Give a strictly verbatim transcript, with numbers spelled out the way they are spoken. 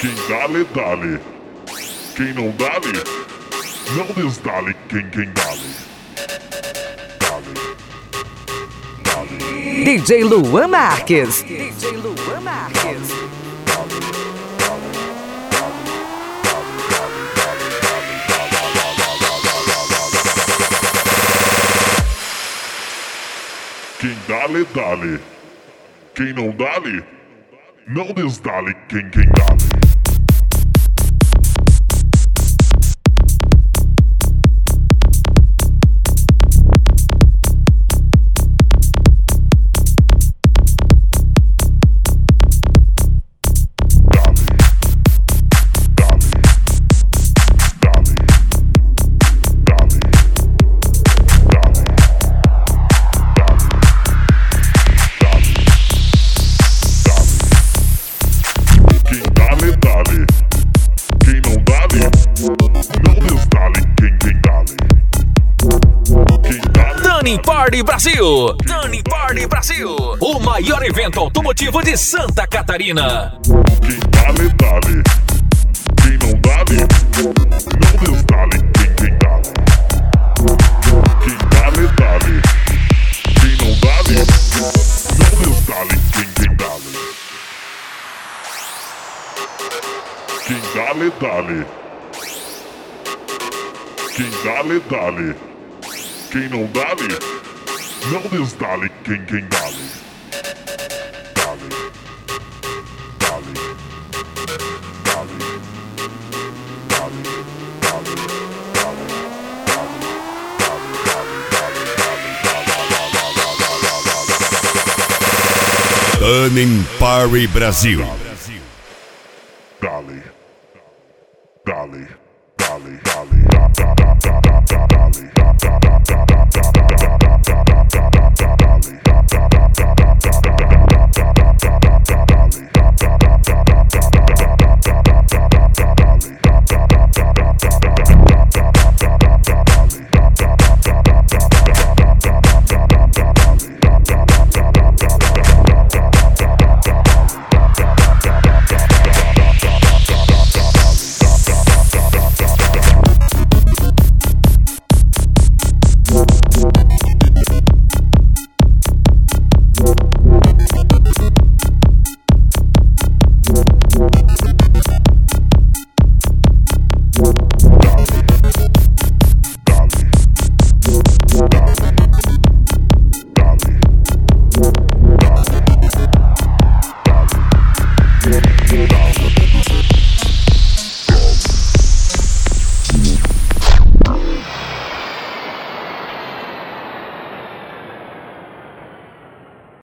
Quem dá-lhe, dá-lhe. Quem não dá-lhe, não desdá-lhe. Quem, quem dá-lhe, dá-lhe, dá-lhe. D J Luan Marques. D J Luan Marques. Quem dá-lhe, dá-lhe. Quem não dá-lhe, não desdá-lhe. Quem, quem dá-lhe. Dani Party Brasil! Dani Party Brasil! O maior evento automotivo de Santa Catarina! Quem dá-lhe, dá-lhe. Quem não dá-lhe, não desdá-lhe. Quem, quem dá-lhe. Quem dá-lhe, dá-lhe. Quem não dá-lhe, não desdá-lhe. Quem, quem dá-lhe. Quem dá-lhe, dá-lhe. Quem dá-lhe, dá-lhe. Quem não dá-lhe, não desdá-lhe. Quem, quem dá-lhe. Dá-lhe, dá-lhe, dá-lhe, dá-lhe, dá-lhe, Dani Party Brasil.